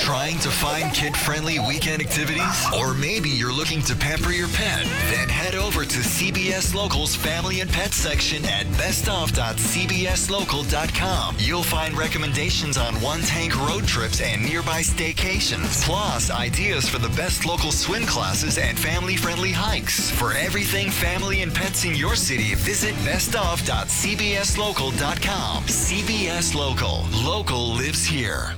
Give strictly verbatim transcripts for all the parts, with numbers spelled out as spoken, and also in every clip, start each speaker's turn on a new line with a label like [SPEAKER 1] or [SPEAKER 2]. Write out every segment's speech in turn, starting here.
[SPEAKER 1] Trying to find kid-friendly weekend activities? Or maybe you're looking to pamper your pet? Then head over to C B S Local's Family and Pet section at best of dot c b s local dot com. You'll find recommendations on one-tank road trips and nearby staycations, plus ideas for the best local swim classes and family-friendly hikes. For everything family and pets in your city, visit best of dot c b s local dot com. C B S Local. Local lives here.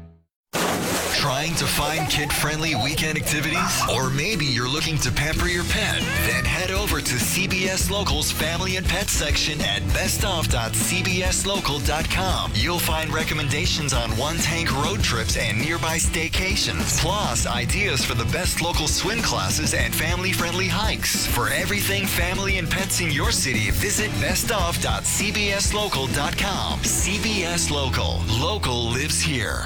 [SPEAKER 1] Trying to find kid-friendly weekend activities? Or maybe you're looking to pamper your pet? Then head over to C B S Local's Family and Pet section at best of dot c b s local dot com. You'll find recommendations on one-tank road trips and nearby staycations, plus ideas for the best local swim classes and family-friendly hikes. For everything family and pets in your city, visit best of dot c b s local dot com. C B S Local. Local lives here.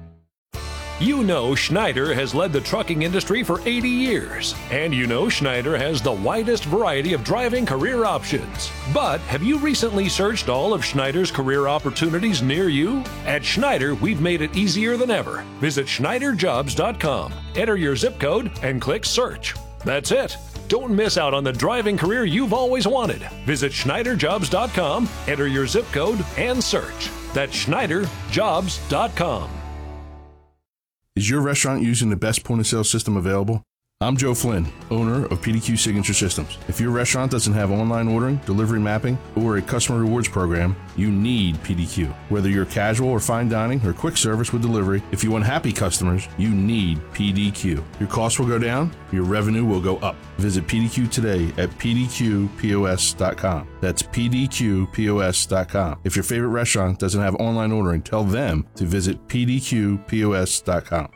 [SPEAKER 2] You know Schneider has led the trucking industry for eighty years, and you know Schneider has the widest variety of driving career options. But have you recently searched all of Schneider's career opportunities near you? At Schneider, we've made it easier than ever. Visit schneider jobs dot com, enter your zip code, and click search. That's it. Don't miss out on the driving career you've always wanted. Visit schneider jobs dot com, enter your zip code, and search. That's schneider jobs dot com.
[SPEAKER 3] Is your restaurant using the best point-of-sale system available? I'm Joe Flynn, owner of P D Q Signature Systems. If your restaurant doesn't have online ordering, delivery mapping, or a customer rewards program, you need P D Q. Whether you're casual or fine dining or quick service with delivery, if you want happy customers, you need P D Q. Your costs will go down, your revenue will go up. Visit P D Q today at p d q p o s dot com. That's p d q p o s dot com. If your favorite restaurant doesn't have online ordering, tell them to visit p d q p o s dot com.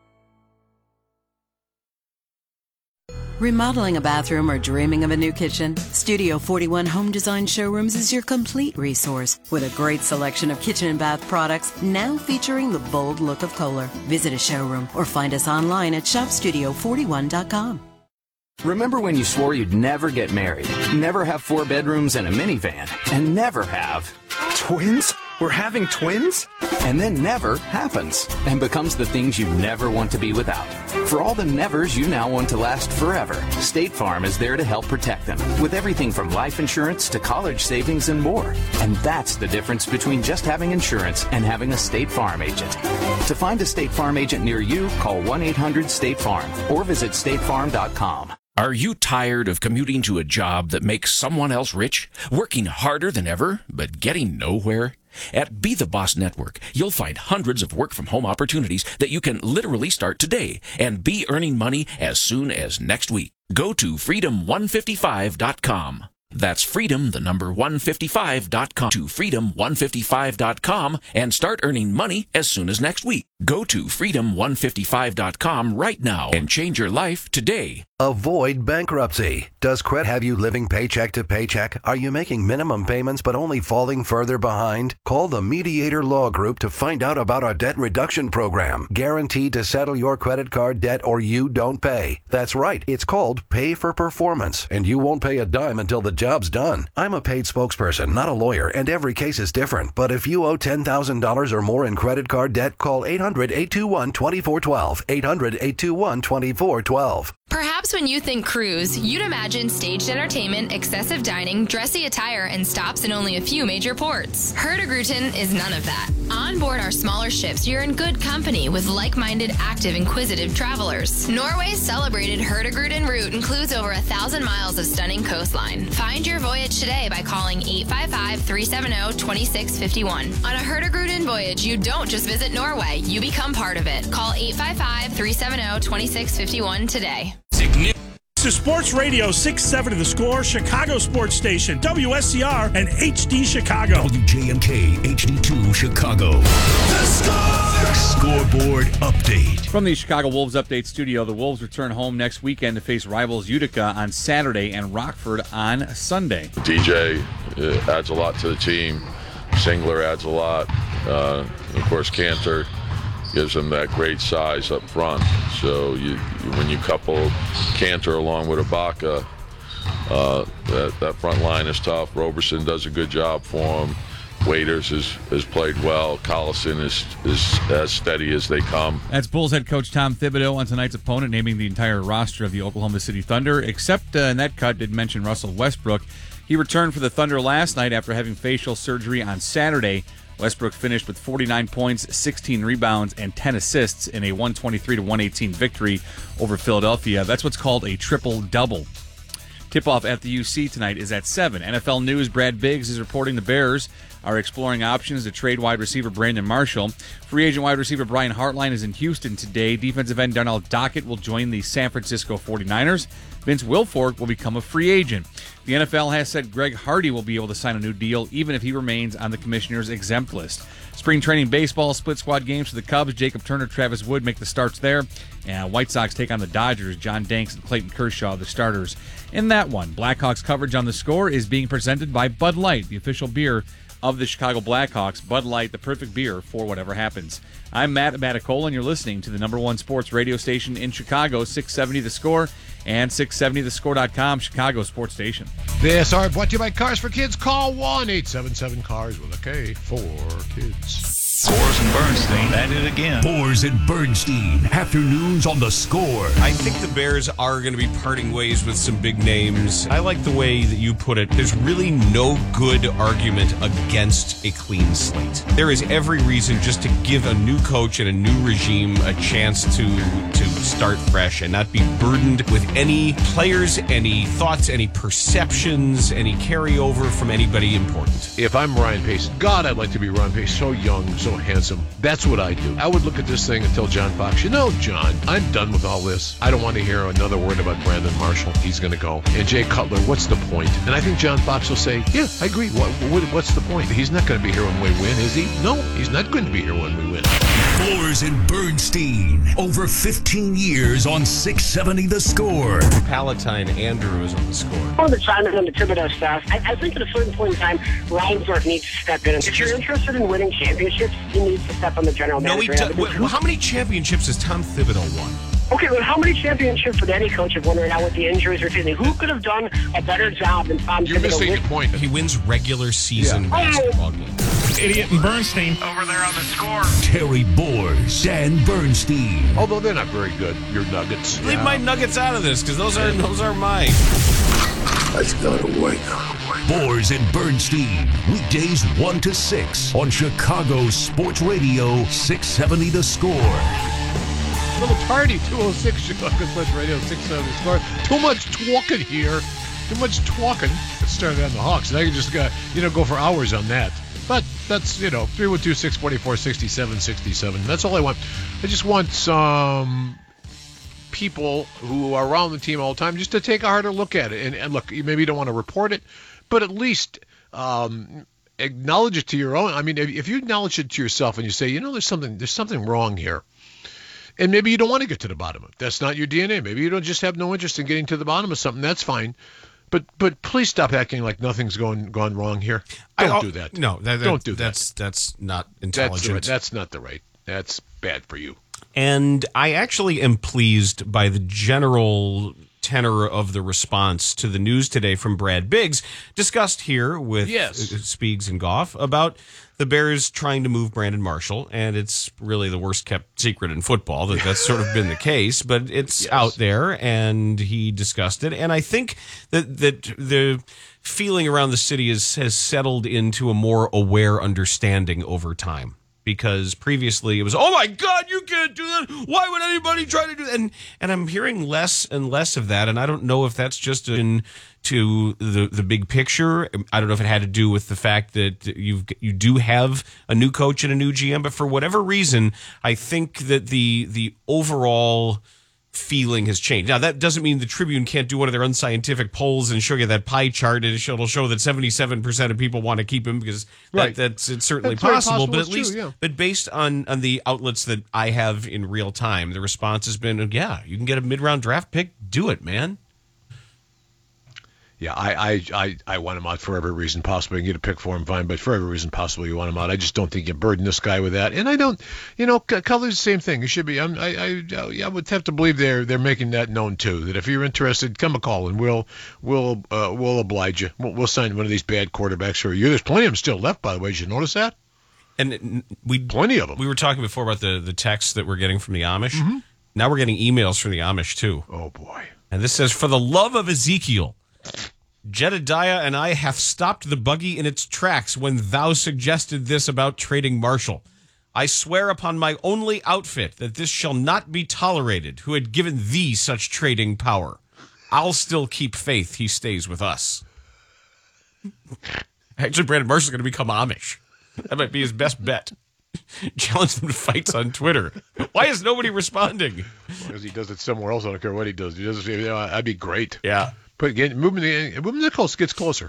[SPEAKER 4] Remodeling a bathroom or dreaming of a new kitchen? Studio forty-one Home Design Showrooms is your complete resource with a great selection of kitchen and bath products now featuring the bold look of Kohler. Visit a showroom or find us online at shop studio forty-one dot com.
[SPEAKER 5] Remember when you swore you'd never get married, never have four bedrooms and a minivan, and never have twins? We're having twins? And then never happens and becomes the things you never want to be without. For all the nevers you now want to last forever, State Farm is there to help protect them with everything from life insurance to college savings and more. And that's the difference between just having insurance and having a State Farm agent. To find a State Farm agent near you, call one eight hundred state farm or visit state farm dot com.
[SPEAKER 6] Are you tired of commuting to a job that makes someone else rich, working harder than ever, but getting nowhere? At Be The Boss Network, you'll find hundreds of work-from-home opportunities that you can literally start today and be earning money as soon as next week. Go to freedom one fifty-five dot com. That's freedom, the number one fifty-five dot com, to freedom one fifty-five dot com and start earning money as soon as next week. Go to freedom one fifty-five dot com right now and change your life today.
[SPEAKER 7] Avoid bankruptcy. Does credit have you living paycheck to paycheck? Are you making minimum payments but only falling further behind? Call the Mediator Law Group to find out about our debt reduction program. Guaranteed to settle your credit card debt or you don't pay. That's right. It's called Pay for Performance, and you won't pay a dime until the job's done. I'm a paid spokesperson, not a lawyer, and every case is different. But if you owe ten thousand dollars or more in credit card debt, call eight hundred, eight two one, two four one two. eight hundred, eight two one, two four one two.
[SPEAKER 8] Perhaps when you think cruise, you'd imagine staged entertainment, excessive dining, dressy attire, and stops in only a few major ports. Hurtigruten is none of that. On board our smaller ships, you're in good company with like-minded, active, inquisitive travelers. Norway's celebrated Hurtigruten route includes over a thousand miles of stunning coastline. Find your voyage today by calling eight five five, three seven zero, two six five one. On a Hurtigruten voyage, you don't just visit Norway, you become part of it. Call eight five five, three seven zero, two six five one today.
[SPEAKER 9] This is Sports Radio six seventy The Score, Chicago Sports Station, W S C R, and H D Chicago.
[SPEAKER 10] W J M K H D two Chicago. The Score! Scoreboard update.
[SPEAKER 11] From the Chicago Wolves Update Studio, the Wolves return home next weekend to face rivals Utica on Saturday and Rockford on Sunday.
[SPEAKER 12] D J uh, adds a lot to the team. Singler adds a lot. Uh, of course, Cantor gives them that great size up front. So you, when you couple Cantor along with Ibaka, uh, that, that front line is tough. Roberson does a good job for him. Waiters has, has played well. Collison is, is as steady as they come.
[SPEAKER 11] That's Bulls head coach Tom Thibodeau on tonight's opponent, naming the entire roster of the Oklahoma City Thunder, except uh, in that cut did mention Russell Westbrook. He returned for the Thunder last night after having facial surgery on Saturday. Westbrook finished with forty-nine points, sixteen rebounds, and ten assists in a one twenty-three to one eighteen victory over Philadelphia. That's what's called a triple-double. Tip-off at the U C tonight is at seven. N F L News, Brad Biggs is reporting the Bears are exploring options to trade wide receiver Brandon Marshall. Free agent wide receiver Brian Hartline is in Houston today. Defensive end Darnell Dockett will join the San Francisco forty-niners. Vince Wilfork will become a free agent. The N F L has said Greg Hardy will be able to sign a new deal even if he remains on the commissioner's exempt list. Spring training baseball, split squad games for the Cubs. Jacob Turner, Travis Wood make the starts there. And White Sox take on the Dodgers. John Danks and Clayton Kershaw, the starters in that one. Blackhawks coverage on The Score is being presented by Bud Light, the official beer of the Chicago Blackhawks. Bud Light, the perfect beer for whatever happens. I'm Matt Matacola, and you're listening to the number one sports radio station in Chicago, six seventy The Score and six seventy the score dot com, Chicago sports station.
[SPEAKER 13] This hour brought to you by Cars for Kids. Call one eight seven seven cars with a K for kids.
[SPEAKER 10] Boers and Bernstein at it again. Boers and Bernstein, afternoons on The Score.
[SPEAKER 14] I think the Bears are going to be parting ways with some big names. I like the way that you put it. There's really no good argument against a clean slate. There is every reason just to give a new coach and a new regime a chance to to start fresh and not be burdened with any players, any thoughts, any perceptions, any carryover from anybody important.
[SPEAKER 13] If I'm Ryan Pace, God, I'd like to be Ryan Pace, so young, so handsome. That's what I do. I would look at this thing and tell John Fox, you know, John, I'm done with all this. I don't want to hear another word about Brandon Marshall. He's going to go. And Jay Cutler, what's the point? And I think John Fox will say, yeah, I agree. What, what, what's the point? He's not going to be here when we win, is he? No, he's not going to be here when we win.
[SPEAKER 10] Boers and Bernstein, over fifteen years on six seventy The Score.
[SPEAKER 14] Palatine Andrews on The Score.
[SPEAKER 15] I want to chime in on the Thibodeau stuff. I, I think at a certain point in time, Reinsdorf needs to step in. If you're interested in winning championships, he needs to step on the general
[SPEAKER 14] no,
[SPEAKER 15] manager.
[SPEAKER 14] He does. Well, how many championships has Tom Thibodeau won?
[SPEAKER 15] Okay, but how many championships would any coach have won right now with the injuries or anything? Who could have done a better job than Tom
[SPEAKER 13] You're
[SPEAKER 15] Thibodeau?
[SPEAKER 13] You're missing the point.
[SPEAKER 14] He wins regular season
[SPEAKER 15] yeah.
[SPEAKER 14] basketball games.
[SPEAKER 9] Idiot and Bernstein over there on The Score.
[SPEAKER 10] Terry Boers, Dan Bernstein.
[SPEAKER 13] Although they're not very good, your Nuggets.
[SPEAKER 14] Leave yeah. my Nuggets out of this because those are those are mine.
[SPEAKER 10] Let's go to work. Boers and Bernstein, weekdays one to six on Chicago Sports Radio six seventy The Score.
[SPEAKER 13] A little tardy, two oh six Chicago Sports Radio six seventy The Score. Too much talking here. Too much talking. It started on the Hawks. Now you just got, you know, go for hours on that. But that's, you know, three one two, six four four, six seven six seven. That's all I want. I just want some people who are around the team all the time just to take a harder look at it. And, and look, you maybe you don't want to report it, but at least um, acknowledge it to your own. I mean, if, if you acknowledge it to yourself and you say, you know, there's something, there's something wrong here. And maybe you don't want to get to the bottom of it. That's not your D N A. Maybe you don't just have no interest in getting to the bottom of something. That's fine. But but please stop acting like nothing's going gone wrong here. Don't
[SPEAKER 14] I,
[SPEAKER 13] do that.
[SPEAKER 14] No, that, that,
[SPEAKER 13] don't do
[SPEAKER 14] that's,
[SPEAKER 13] that.
[SPEAKER 14] That's that's not intelligent.
[SPEAKER 13] That's, that's not the right. That's bad for you.
[SPEAKER 14] And I actually am pleased by the general tenor of the response to the news today from Brad Biggs, discussed here with
[SPEAKER 13] yes.
[SPEAKER 14] Speegs and Goff about the Bears trying to move Brandon Marshall, and it's really the worst kept secret in football that that's sort of been the case, but it's
[SPEAKER 13] yes.
[SPEAKER 14] out there, and he discussed it. And I think that that the feeling around the city is, has settled into a more aware understanding over time. Because previously it was, oh my God, you can't do that. Why would anybody try to do that? And and I'm hearing less and less of that. And I don't know if that's just in to the the big picture. I don't know if it had to do with the fact that you've you do have a new coach and a new G M. But for whatever reason, I think that the the overall feeling has changed. Now, that doesn't mean the Tribune can't do one of their unscientific polls and show you that pie chart, and it'll show that seventy-seven percent of people want to keep him, because
[SPEAKER 13] right.
[SPEAKER 14] that, that's it's certainly
[SPEAKER 13] that's
[SPEAKER 14] possible,
[SPEAKER 13] possible,
[SPEAKER 14] but at least,
[SPEAKER 13] true, yeah.
[SPEAKER 14] but based on, on the outlets that I have in real time, the response has been, yeah, you can get a mid-round draft pick, do it, man.
[SPEAKER 13] Yeah, I, I, I, I want him out for every reason possible. You can get a pick for him, fine, but for every reason possible, you want him out. I just don't think you burden this guy with that. And I don't, you know, Cutler's the same thing. It should be. I'm, I, I, I would have to believe they're they're making that known too. That if you're interested, come a call and we'll we'll uh, we'll oblige you. We'll, we'll sign one of these bad quarterbacks for you. There's plenty of them still left, by the way. Did you notice that?
[SPEAKER 14] And we
[SPEAKER 13] plenty of them.
[SPEAKER 14] We were talking before about the the texts that we're getting from the Amish.
[SPEAKER 13] Mm-hmm.
[SPEAKER 14] Now we're getting emails from the Amish too.
[SPEAKER 13] Oh boy!
[SPEAKER 14] And this says, "For the love of Ezekiel, Jedediah and I have stopped the buggy in its tracks when thou suggested this about trading Marshall. I swear upon my only outfit that this shall not be tolerated, who had given thee such trading power. I'll still keep faith he stays with us." Actually, Brandon Marshall's going to become Amish. That might be his best bet. Challenge them to fights on Twitter. Why is nobody responding?
[SPEAKER 13] Because he does it somewhere else. I don't care what he does. He does it. You know, that'd be great.
[SPEAKER 14] Yeah.
[SPEAKER 13] But again, moving the moving the close gets closer.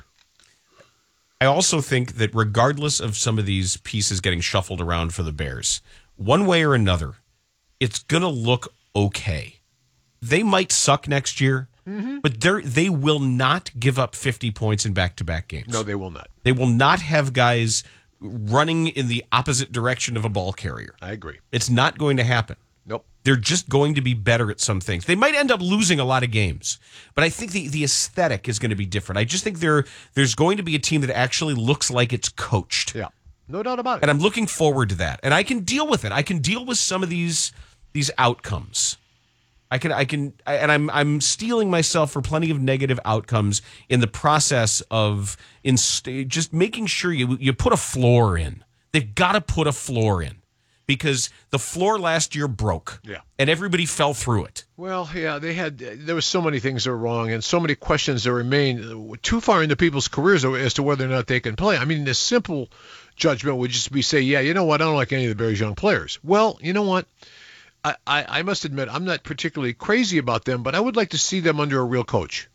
[SPEAKER 14] I also think that regardless of some of these pieces getting shuffled around for the Bears, one way or another, it's going to look okay. They might suck next year, mm-hmm. but they they will not give up fifty points in back-to-back games.
[SPEAKER 13] No, they will not.
[SPEAKER 14] They will not have guys running in the opposite direction of a ball carrier.
[SPEAKER 13] I agree.
[SPEAKER 14] It's not going to happen.
[SPEAKER 13] Nope.
[SPEAKER 14] They're just going to be better at some things. They might end up losing a lot of games, but I think the, the aesthetic is going to be different. I just think there there's going to be a team that actually looks like it's coached.
[SPEAKER 13] Yeah, no doubt about it.
[SPEAKER 14] And I'm looking forward to that. And I can deal with it. I can deal with some of these these outcomes. I can I can I, and I'm I'm steeling myself for plenty of negative outcomes in the process of in just making sure you you put a floor in. They've got to put a floor in. Because the floor last year broke,
[SPEAKER 13] yeah,
[SPEAKER 14] and everybody fell through it.
[SPEAKER 13] Well, yeah, they had there was so many things that were wrong, and so many questions that remain too far into people's careers as to whether or not they can play. I mean, the simple judgment would just be say, yeah, you know what, I don't like any of the Bears' young players. Well, you know what, I, I, I must admit I'm not particularly crazy about them, but I would like to see them under a real coach,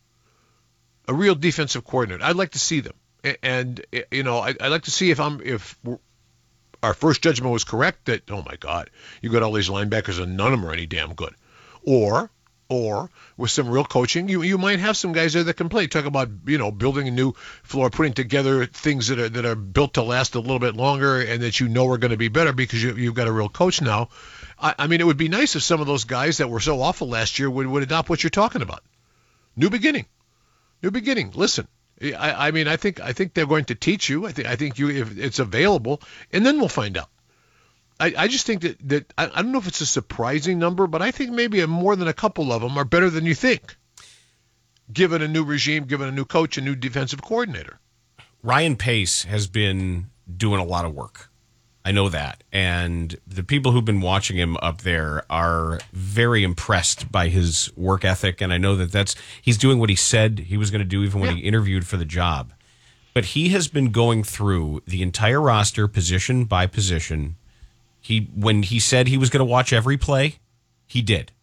[SPEAKER 13] a real defensive coordinator. I'd like to see them, and you know, I, I'd like to see if I'm if. We're, our first judgment was correct that, oh, my God, you got all these linebackers and none of them are any damn good. Or, or with some real coaching, you you might have some guys there that can play. Talk about, you know, building a new floor, putting together things that are that are built to last a little bit longer and that you know are going to be better because you, you've got a real coach now. I, I mean, it would be nice if some of those guys that were so awful last year would, would adopt what you're talking about. New beginning. New beginning. Listen. I, I mean, I think I think they're going to teach you. I think I think you if it's available, and then we'll find out. I, I just think that that I, I don't know if it's a surprising number, but I think maybe more than a couple of them are better than you think. Given a new regime, given a new coach, a new defensive coordinator.
[SPEAKER 14] Ryan Pace has been doing a lot of work. I know that. And the people who've been watching him up there are very impressed by his work ethic. And I know that that's he's doing what he said he was going to do even when yeah. he interviewed for the job. But he has been going through the entire roster position by position. He when he said he was going to watch every play, he did.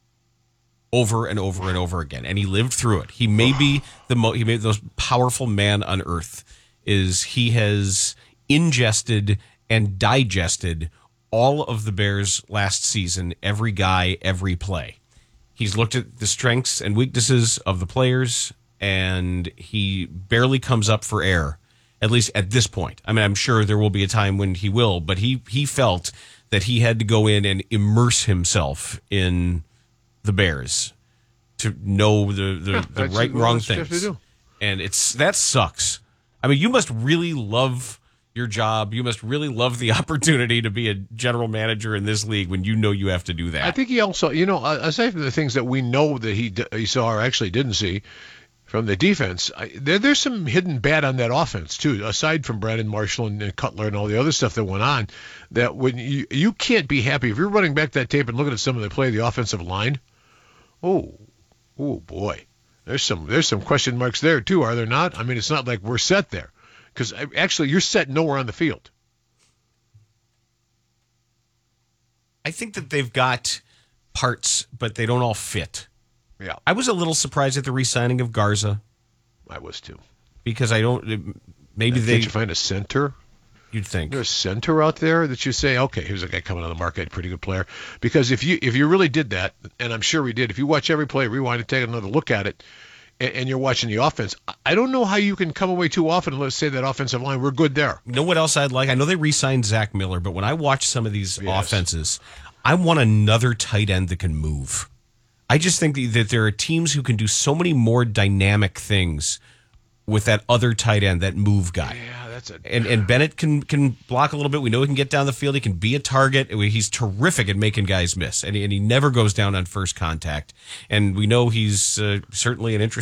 [SPEAKER 14] Over and over and over again. And he lived through it. He may be the mo- he may be the most powerful man on earth. Is he has ingested and digested all of the Bears last season, every guy, every play. He's looked at the strengths and weaknesses of the players, and he barely comes up for air, at least at this point. I mean, I'm sure there will be a time when he will, but he, he felt that he had to go in and immerse himself in the Bears to know the, the, yeah, the right and wrong things. And it's that sucks. I mean, you must really love your job. You must really love the opportunity to be a general manager in this league when you know you have to do that.
[SPEAKER 13] I think he also, you know, aside from the things that we know that he he saw or actually didn't see from the defense, I, there there's some hidden bad on that offense too. Aside from Brandon Marshall and, and Cutler and all the other stuff that went on, that when you you can't be happy if you're running back that tape and looking at some of the play of the offensive line. Oh, oh boy, there's some there's some question marks there too, are there not? I mean, it's not like we're set there. Because actually, you're set nowhere on the field.
[SPEAKER 14] I think that they've got parts, but they don't all fit.
[SPEAKER 13] Yeah.
[SPEAKER 14] I was a little surprised at the re-signing of Garza.
[SPEAKER 13] I was too.
[SPEAKER 14] Because I don't. Maybe
[SPEAKER 13] and
[SPEAKER 14] they.
[SPEAKER 13] Did you find a center?
[SPEAKER 14] You'd think
[SPEAKER 13] there's a center out there that you say, okay, here's a guy coming on the market, a pretty good player. Because if you if you really did that, and I'm sure we did, if you watch every play, rewind and take another look at it, and, and you're watching the offense, I don't know how you can come away too often and let's say that offensive line, we're good there.
[SPEAKER 14] You know what else I'd like? I know they re-signed Zach Miller, but when I watch some of these
[SPEAKER 13] Yes.
[SPEAKER 14] offenses, I want another tight end that can move. I just think that there are teams who can do so many more dynamic things with that other tight end, that move guy.
[SPEAKER 13] Yeah, that's a...
[SPEAKER 14] And and Bennett can can block a little bit. We know he can get down the field. He can be a target. He's terrific at making guys miss, and he, and he never goes down on first contact. And we know he's uh, certainly an interesting